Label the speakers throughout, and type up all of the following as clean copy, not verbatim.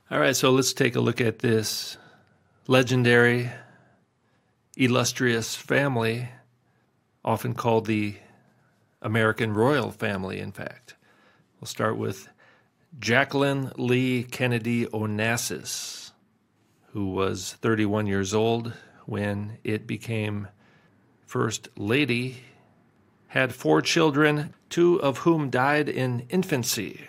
Speaker 1: All right, so let's take a look at this legendary, illustrious family, often called the American royal family, in fact. We'll start with Jacqueline Lee Kennedy Onassis, who was 31 years old when it became First Lady, had 4 children, 2 of whom died in infancy.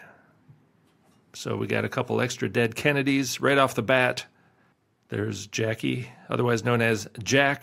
Speaker 1: So we got a couple extra dead Kennedys right off the bat. There's Jackie, otherwise known as Jack,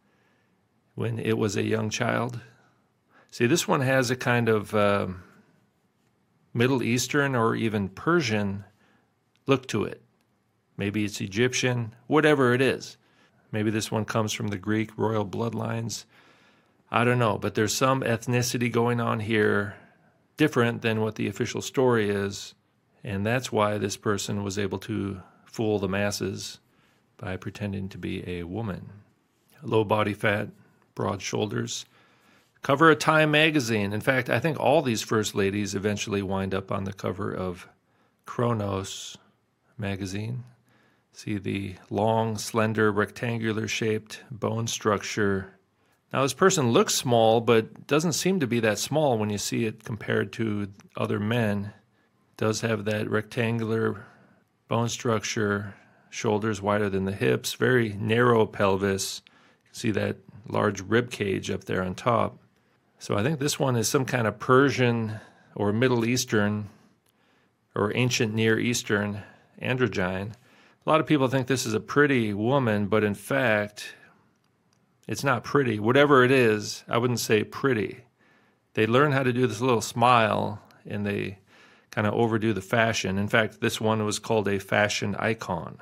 Speaker 1: when it was a young child. See, this one has a kind of Middle Eastern or even Persian look to it. Maybe it's Egyptian, whatever it is. Maybe this one comes from the Greek royal bloodlines. I don't know, but there's some ethnicity going on here different than what the official story is, and that's why this person was able to fool the masses by pretending to be a woman. Low body fat, broad shoulders. Cover of Time magazine. In fact, I think all these first ladies eventually wind up on the cover of Chronos magazine. See the long, slender, rectangular-shaped bone structure. Now, this person looks small, but doesn't seem to be that small when you see it compared to other men. Does have that rectangular bone structure, shoulders wider than the hips, very narrow pelvis. You can see that large rib cage up there on top. So I think this one is some kind of Persian or Middle Eastern or ancient Near Eastern androgyne. A lot of people think this is a pretty woman, but in fact, it's not pretty. Whatever it is, I wouldn't say pretty. They learn how to do this little smile, and they kind of overdo the fashion. In fact, this one was called a fashion icon.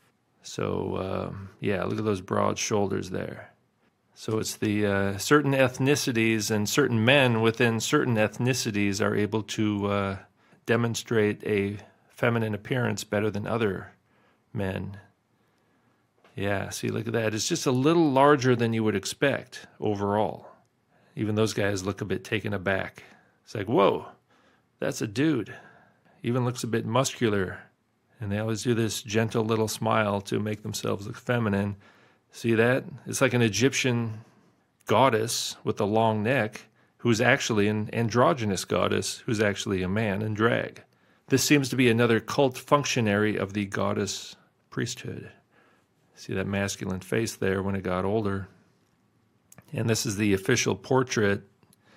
Speaker 1: So, yeah, look at those broad shoulders there. So it's the certain ethnicities and certain men within certain ethnicities are able to demonstrate a feminine appearance better than other men. Yeah, see, look at that. It's just a little larger than you would expect overall. Even those guys look a bit taken aback. It's like, whoa, that's a dude. Even looks a bit muscular. And they always do this gentle little smile to make themselves look feminine. See that? It's like an Egyptian goddess with a long neck who's actually an androgynous goddess who's actually a man in drag. This seems to be another cult functionary of the goddess priesthood. See that masculine face there when it got older. And this is the official portrait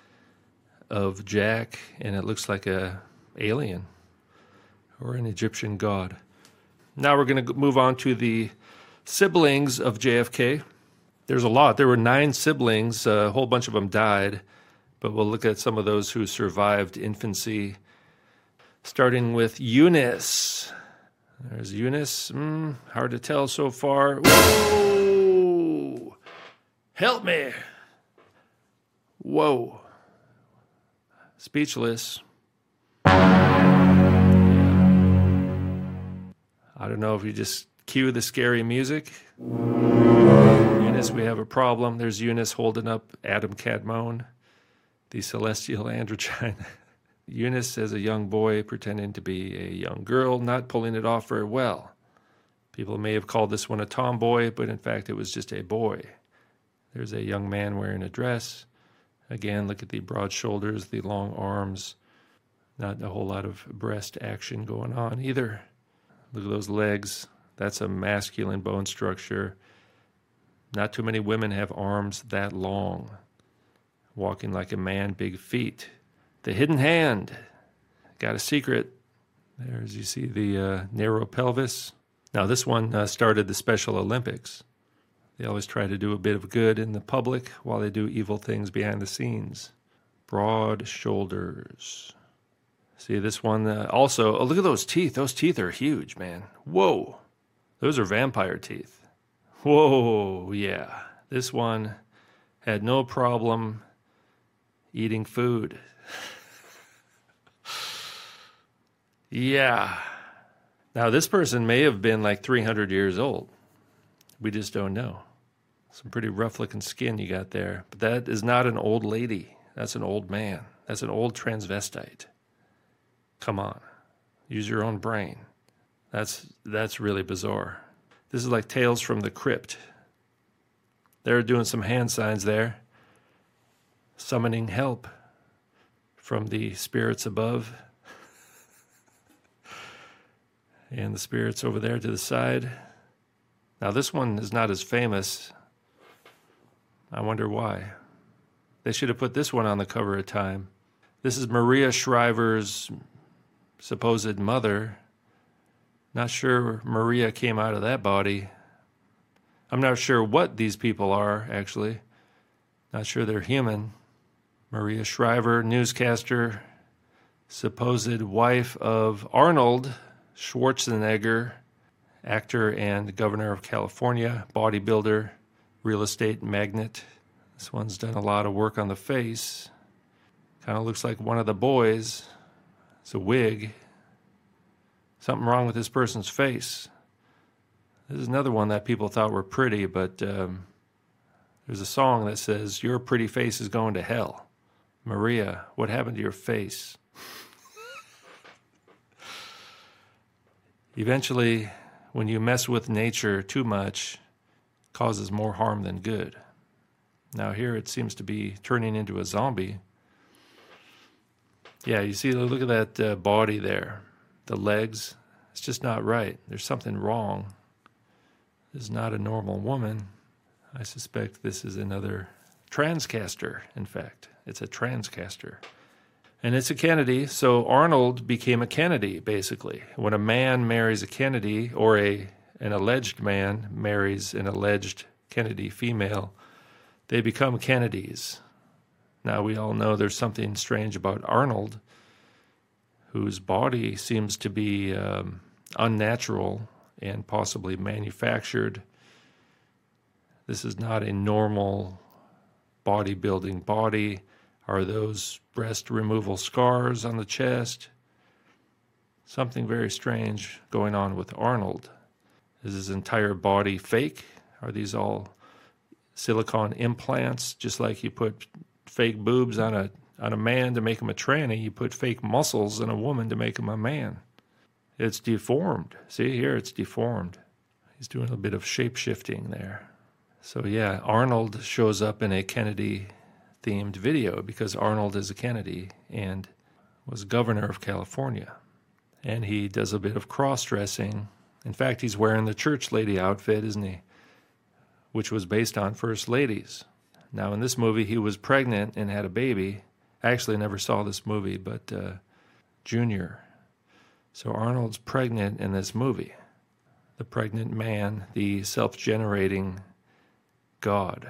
Speaker 1: of Jack, and it looks like a alien or an Egyptian god. Now we're going to move on to the siblings of JFK. There's a lot. There were 9 siblings. A whole bunch of them died, but we'll look at some of those who survived infancy, starting with Eunice. There's Eunice. Hard to tell so far. Whoa! Help me! Whoa. Speechless. I don't know if you just cue the scary music. Eunice, we have a problem. There's Eunice holding up Adam Cadmone, the celestial androgyne. Eunice as a young boy pretending to be a young girl, not pulling it off very well. People may have called this one a tomboy, but in fact it was just a boy. There's a young man wearing a dress. Again, look at the broad shoulders, the long arms. Not a whole lot of breast action going on either. Look at those legs. That's a masculine bone structure. Not too many women have arms that long. Walking like a man, big feet. The hidden hand. Got a secret. There, as you see, the narrow pelvis. Now, this one started the Special Olympics. They always try to do a bit of good in the public while they do evil things behind the scenes. Broad shoulders. See, this one also... Oh, look at those teeth. Those teeth are huge, man. Whoa. Those are vampire teeth. Whoa, yeah. This one had no problem eating food. Yeah. Now, this person may have been like 300 years old. We just don't know. Some pretty rough-looking skin you got there. But that is not an old lady. That's an old man. That's an old transvestite. Come on. Use your own brain. That's really bizarre. This is like Tales from the Crypt. They're doing some hand signs there, summoning help from the spirits above and the spirits over there to the side. Now this one is not as famous. I wonder why. They should have put this one on the cover of Time. This is Maria Shriver's supposed mother. Not sure Maria came out of that body. I'm not sure what these people are, actually. Not sure they're human. Maria Shriver, newscaster, supposed wife of Arnold Schwarzenegger, actor and governor of California, bodybuilder, real estate magnate. This one's done a lot of work on the face. Kind of looks like one of the boys. It's a wig. Something wrong with this person's face. This is another one that people thought were pretty, but there's a song that says, "Your pretty face is going to hell." Maria, what happened to your face? Eventually, when you mess with nature too much, it causes more harm than good. Now here it seems to be turning into a zombie. Yeah, you see, look at that body there. The legs, it's just not right. There's something wrong. This is not a normal woman. I suspect this is another transcaster, in fact. It's a transcaster. And it's a Kennedy, so Arnold became a Kennedy, basically. When a man marries a Kennedy, or an alleged man marries an alleged Kennedy female, they become Kennedys. Now, we all know there's something strange about Arnold, whose body seems to be unnatural and possibly manufactured. This is not a normal bodybuilding body. Are those breast removal scars on the chest? Something very strange going on with Arnold. Is his entire body fake? Are these all silicone implants? Just like you put fake boobs on a man to make him a tranny, you put fake muscles in a woman to make him a man. It's deformed. See here, it's deformed. He's doing a bit of shape-shifting there. So yeah, Arnold shows up in a Kennedy-themed video because Arnold is a Kennedy and was governor of California. And he does a bit of cross-dressing. In fact, he's wearing the church lady outfit, isn't he? Which was based on First Ladies. Now, in this movie, he was pregnant and had a baby. I actually never saw this movie, but Junior. So Arnold's pregnant in this movie. The pregnant man, the self-generating God.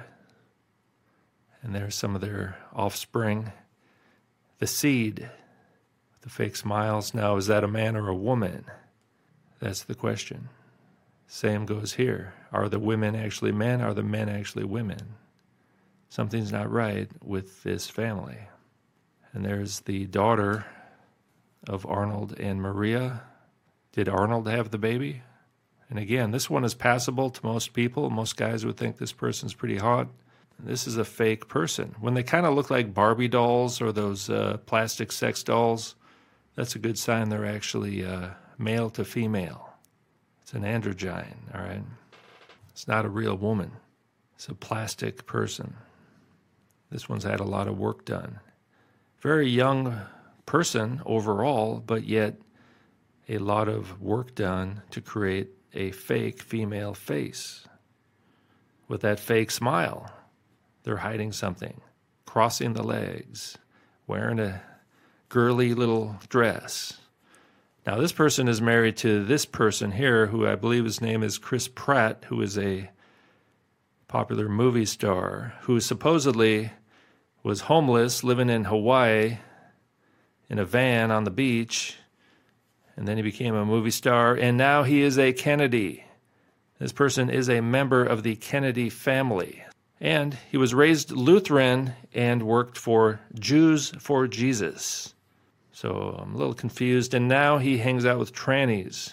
Speaker 1: And there's some of their offspring. The seed, with the fake smiles. Now, is that a man or a woman? That's the question. Same goes here. Are the women actually men? Are the men actually women? Something's not right with this family. And there's the daughter of Arnold and Maria. Did Arnold have the baby? And again, this one is passable to most people. Most guys would think this person's pretty hot. This is a fake person. When they kind of look like Barbie dolls or those plastic sex dolls, that's a good sign they're actually male to female. It's an androgyne, all right? It's not a real woman. It's a plastic person. This one's had a lot of work done. Very young person overall, but yet a lot of work done to create a fake female face with that fake smile. They're hiding something, crossing the legs, wearing a girly little dress. Now, this person is married to this person here, who I believe his name is Chris Pratt, who is a popular movie star, who supposedly was homeless, living in Hawaii in a van on the beach, and then he became a movie star, and now he is a Kennedy. This person is a member of the Kennedy family. And he was raised Lutheran and worked for Jews for Jesus. So I'm a little confused. And now he hangs out with trannies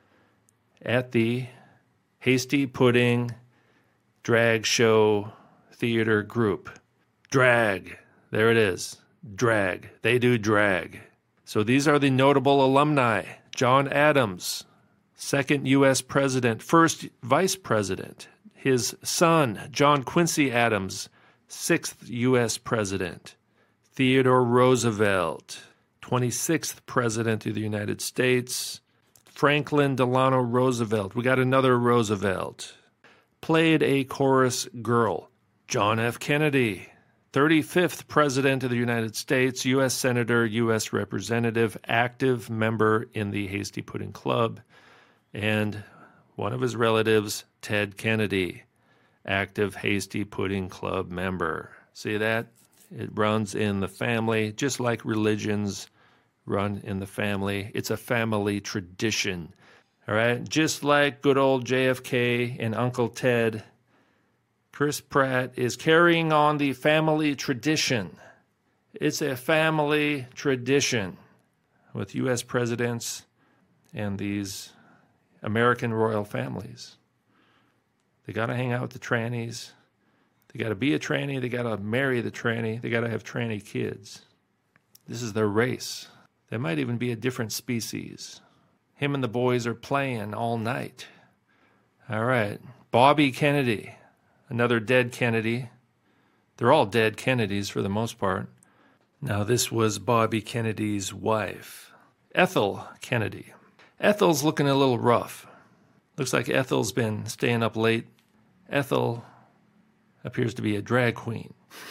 Speaker 1: at the Hasty Pudding Drag Show Theater Group. Drag. There it is. Drag. They do drag. So these are the notable alumni. John Adams, second U.S. president, first vice president. His son, John Quincy Adams, sixth U.S. president. Theodore Roosevelt, 26th president of the United States. Franklin Delano Roosevelt. We got another Roosevelt. Played a chorus girl. John F. Kennedy, 35th president of the United States, U.S. Senator, U.S. Representative, active member in the Hasty Pudding Club. And one of his relatives, Ted Kennedy, active Hasty Pudding Club member. See that? It runs in the family, just like religions run in the family. It's a family tradition, all right? Just like good old JFK and Uncle Ted, Chris Pratt is carrying on the family tradition. It's a family tradition with U.S. presidents and these American royal families. They got to hang out with the trannies. They got to be a tranny. They got to marry the tranny. They got to have tranny kids. This is their race. They might even be a different species. Him and the boys are playing all night. All right. Bobby Kennedy, another dead Kennedy. They're all dead Kennedys for the most part. Now, this was Bobby Kennedy's wife, Ethel Kennedy. Ethel's looking a little rough. Looks like Ethel's been staying up late. Ethel appears to be a drag queen.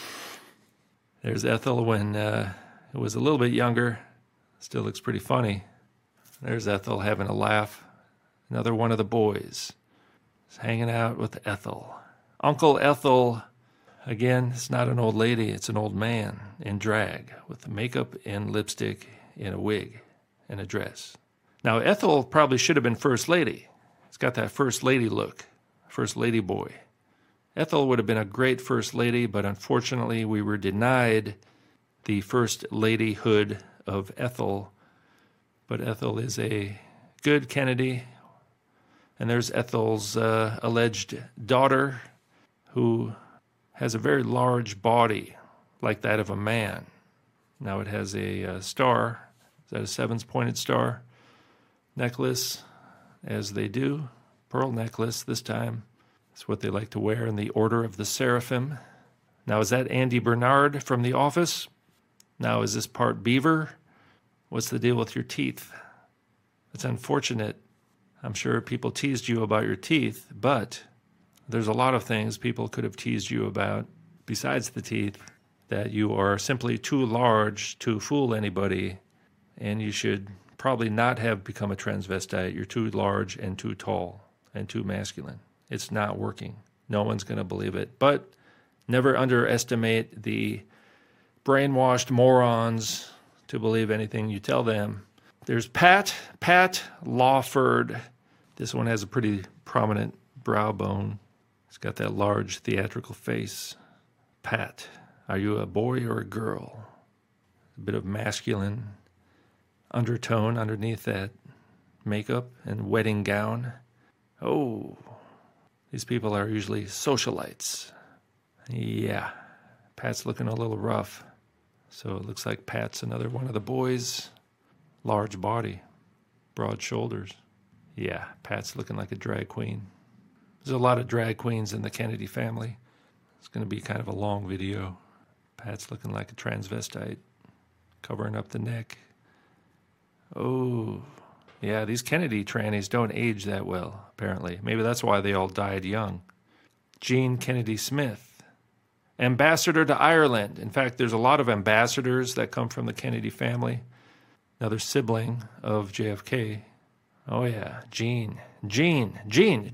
Speaker 1: There's Ethel when it was a little bit younger. Still looks pretty funny. There's Ethel having a laugh. Another one of the boys is hanging out with Ethel. Uncle Ethel, again, it's not an old lady, it's an old man in drag with makeup and lipstick and a wig and a dress. Now, Ethel probably should have been First Lady. He's got that First Lady look, First Lady boy. Ethel would have been a great First Lady, but unfortunately we were denied the First Ladyhood of Ethel. But Ethel is a good Kennedy. And there's Ethel's alleged daughter, who has a very large body, like that of a man. Now it has a star. Is that a sevens-pointed star? Necklace, as they do. Pearl necklace this time. It's what they like to wear in the Order of the Seraphim. Now, is that Andy Bernard from The Office? Now, is this part Beaver? What's the deal with your teeth? It's unfortunate. I'm sure people teased you about your teeth, but there's a lot of things people could have teased you about besides the teeth, that you are simply too large to fool anybody, and you should probably not have become a transvestite. You're too large and too tall and too masculine. It's not working. No one's going to believe it. But never underestimate the brainwashed morons to believe anything you tell them. There's Pat Lawford. This one has a pretty prominent brow bone. He's got that large theatrical face. Pat, are you a boy or a girl? A bit of masculine undertone underneath that makeup and wedding gown. Oh, these people are usually socialites. Yeah, Pat's looking a little rough. So it looks like Pat's another one of the boys. Large body, broad shoulders. Yeah, Pat's looking like a drag queen. There's a lot of drag queens in the Kennedy family. It's going to be kind of a long video. Pat's looking like a transvestite, covering up the neck. Oh, yeah, these Kennedy trannies don't age that well, apparently. Maybe that's why they all died young. Jean Kennedy Smith, ambassador to Ireland. In fact, there's a lot of ambassadors that come from the Kennedy family. Another sibling of JFK. Oh, yeah, Gene, G-E-N-E,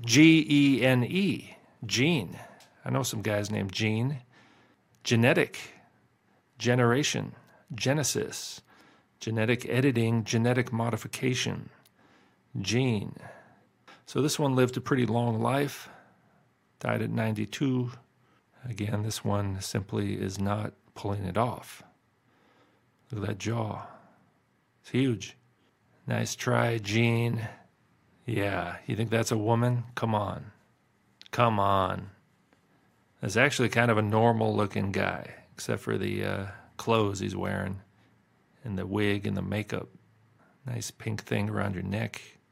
Speaker 1: Gene. I know some guys named Gene. Genetic, generation, genesis, genetic editing, genetic modification, gene. So this one lived a pretty long life, died at 92. Again, this one simply is not pulling it off. Look at that jaw. It's huge. Nice try, Gene. Yeah, you think that's a woman? Come on. Come on. That's actually kind of a normal-looking guy, except for the clothes he's wearing and the wig and the makeup. Nice pink thing around your neck.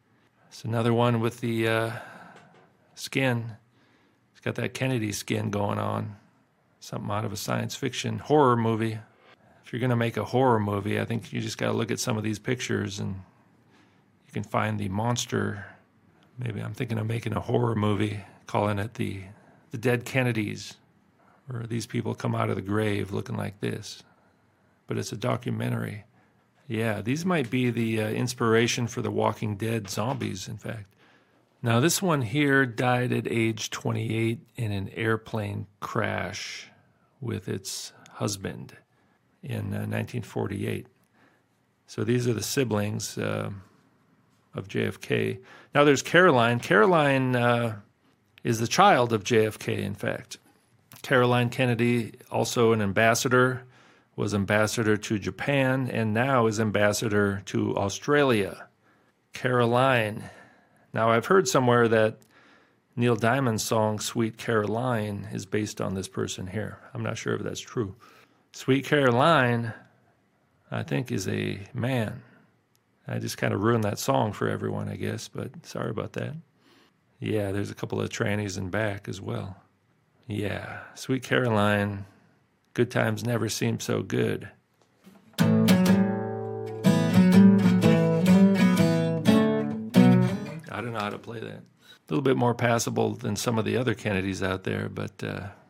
Speaker 1: It's another one with the skin. It's got that Kennedy skin going on. Something out of a science fiction horror movie. If you're going to make a horror movie, I think you just got to look at some of these pictures and you can find the monster. Maybe I'm thinking of making a horror movie, calling it the Dead Kennedys, where these people come out of the grave looking like this. But it's a documentary. Yeah, these might be the inspiration for the Walking Dead zombies, in fact. Now, this one here died at age 28 in an airplane crash with its husband in 1948. So these are the siblings of JFK. Now, there's Caroline. Caroline is the child of JFK, in fact. Caroline Kennedy, also an ambassador, was ambassador to Japan, and now is ambassador to Australia. Caroline. Now, I've heard somewhere that Neil Diamond's song Sweet Caroline is based on this person here. I'm not sure if that's true. Sweet Caroline, I think, is a man. I just kind of ruined that song for everyone, I guess, but sorry about that. Yeah, there's a couple of trannies in back as well. Yeah, Sweet Caroline, good times never seem so good. I don't know how to play that. A little bit more passable than some of the other Kennedys out there, but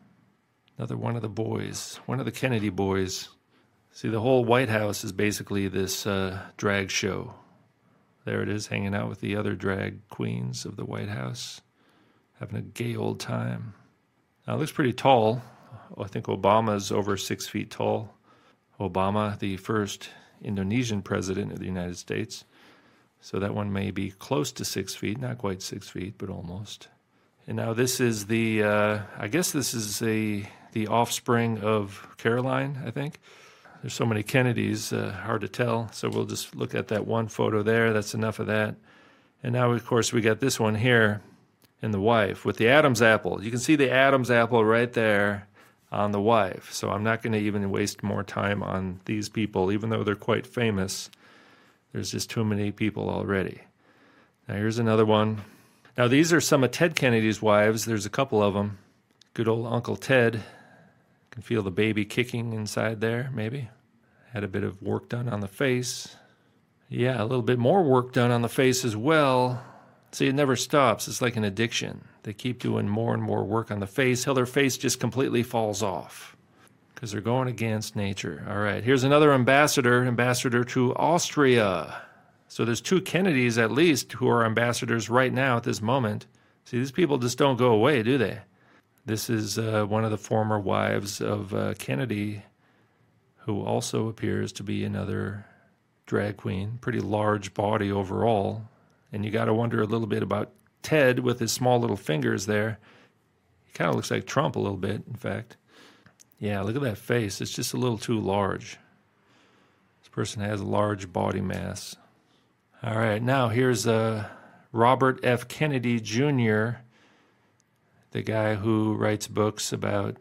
Speaker 1: another one of the boys, one of the Kennedy boys. See, the whole White House is basically this drag show. There it is, hanging out with the other drag queens of the White House, having a gay old time. Now, it looks pretty tall. I think Obama's over 6 feet tall. Obama, the first Indonesian president of the United States. So that one may be close to 6 feet, not quite 6 feet, but almost. And now this is the, I guess this is the offspring of Caroline, I think. There's so many Kennedys, hard to tell. So we'll just look at that one photo there. That's enough of that. And now, of course, we got this one here and the wife with the Adam's apple. You can see the Adam's apple right there on the wife. So I'm not going to even waste more time on these people, even though they're quite famous. There's just too many people already. Now, here's another one. Now, these are some of Ted Kennedy's wives. There's a couple of them. Good old Uncle Ted. You can feel the baby kicking inside there, maybe. Had a bit of work done on the face. Yeah, a little bit more work done on the face as well. See, it never stops. It's like an addiction. They keep doing more and more work on the face till their face just completely falls off because they're going against nature. All right, here's another ambassador to Austria. So there's two Kennedys at least who are ambassadors right now at this moment. See, these people just don't go away, do they? This is one of the former wives of Kennedy, who also appears to be another drag queen. Pretty large body overall. And you got to wonder a little bit about Ted with his small little fingers there. He kind of looks like Trump a little bit, in fact. Yeah, look at that face. It's just a little too large. This person has a large body mass. All right, now here's Robert F. Kennedy Jr., the guy who writes books about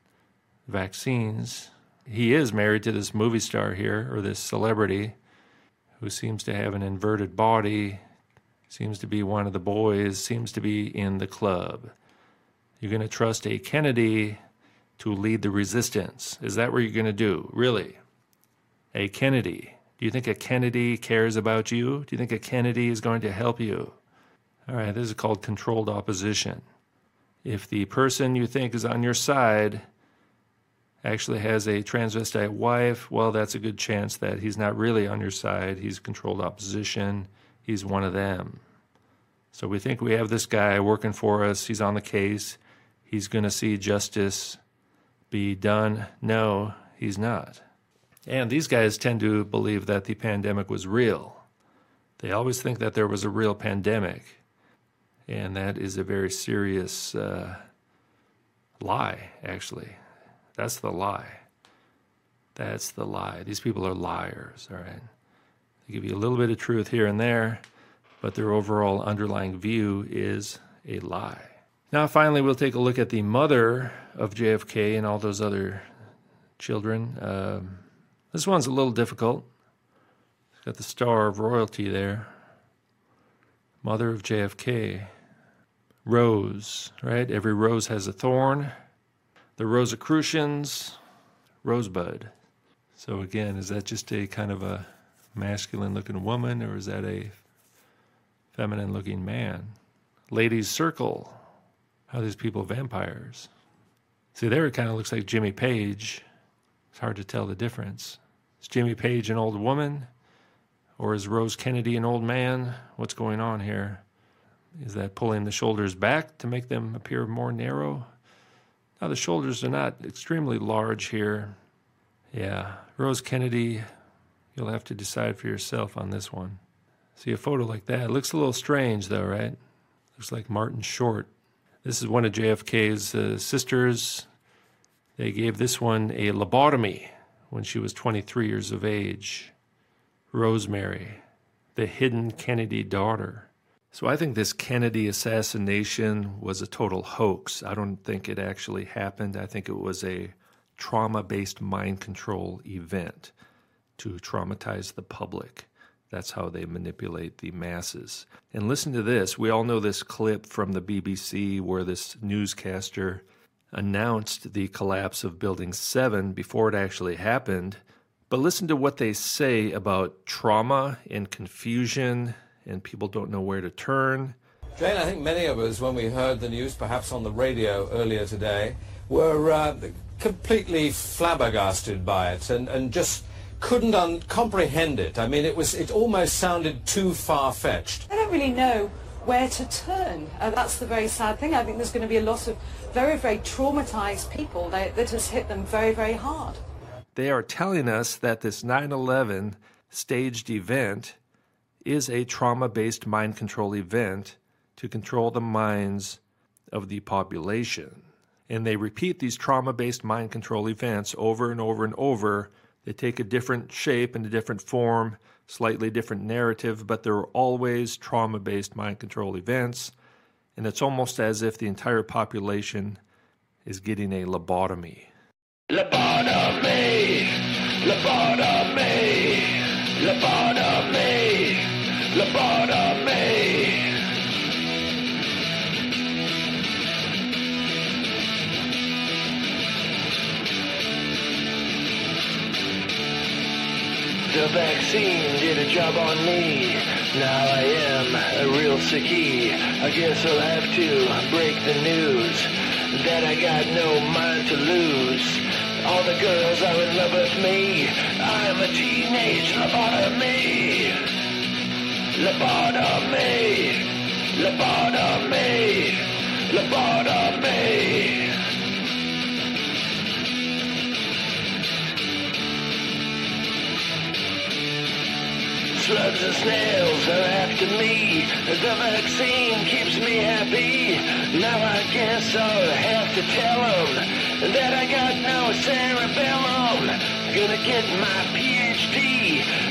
Speaker 1: vaccines. He is married to this movie star here, or this celebrity, who seems to have an inverted body, seems to be one of the boys, seems to be in the club. You're going to trust a Kennedy to lead the resistance. Is that what you're going to do? Really? A Kennedy. Do you think a Kennedy cares about you? Do you think a Kennedy is going to help you? All right, this is called controlled opposition. If the person you think is on your side actually has a transvestite wife, well, that's a good chance that he's not really on your side. He's controlled opposition. He's one of them. So we think we have this guy working for us. He's on the case. He's going to see justice be done. No, he's not. And these guys tend to believe that the pandemic was real. They always think that there was a real pandemic. And that is a very serious lie, actually. That's the lie. That's the lie. These people are liars, all right? They give you a little bit of truth here and there, but their overall underlying view is a lie. Now, finally, we'll take a look at the mother of JFK and all those other children. This one's a little difficult. It's got the Star of Royalty there. mother of JFK. Rose, right? Every rose has a thorn. The Rosicrucians, Rosebud. So again, is that just a kind of a masculine-looking woman, or is that a feminine-looking man? Ladies' Circle. How are these people vampires? See, there it kind of looks like Jimmy Page. It's hard to tell the difference. Is Jimmy Page an old woman? Or is Rose Kennedy an old man? What's going on here? Is that pulling the shoulders back to make them appear more narrow? Now, the shoulders are not extremely large here. Yeah, Rose Kennedy, you'll have to decide for yourself on this one. See, a photo like that, it looks a little strange though, right? Looks like Martin Short. This is one of JFK's sisters. They gave this one a lobotomy when she was 23 years of age. Rosemary, the hidden Kennedy daughter. So I think this Kennedy assassination was a total hoax. I don't think it actually happened. I think it was a trauma-based mind control event to traumatize the public. That's how they manipulate the masses. And listen to this. We all know this clip from the BBC where this newscaster announced the collapse of Building 7 before it actually happened. But listen to what they say about trauma and confusion, and people don't know where to turn.
Speaker 2: Jane, I think many of us, when we heard the news, perhaps on the radio earlier today, were completely flabbergasted by it and just couldn't comprehend it. I mean, it almost sounded too far-fetched.
Speaker 3: I don't really know where to turn. That's the very sad thing. I think there's going to be a lot of very, very traumatized people that has hit them very, very hard.
Speaker 1: They are telling us that this 9/11 staged event is a trauma-based mind control event to control the minds of the population. And they repeat these trauma-based mind control events over and over and over. They take a different shape and a different form, slightly different narrative, but they're always trauma-based mind control events. And it's almost as if the entire population is getting a lobotomy.
Speaker 4: Lobotomy, lobotomy, lobotomy, lobotomy. The vaccine did a job on me. Now I am a real sickie. I guess I'll have to break the news that I got no mind to lose. All the girls are in love with me. I'm a teenage lobotomy. Lobotomy. Lobotomy. Lobotomy. Slugs and snails are after me. The vaccine keeps me happy. Now I guess I'll have to tell them that I got no cerebellum. Gonna get my PhD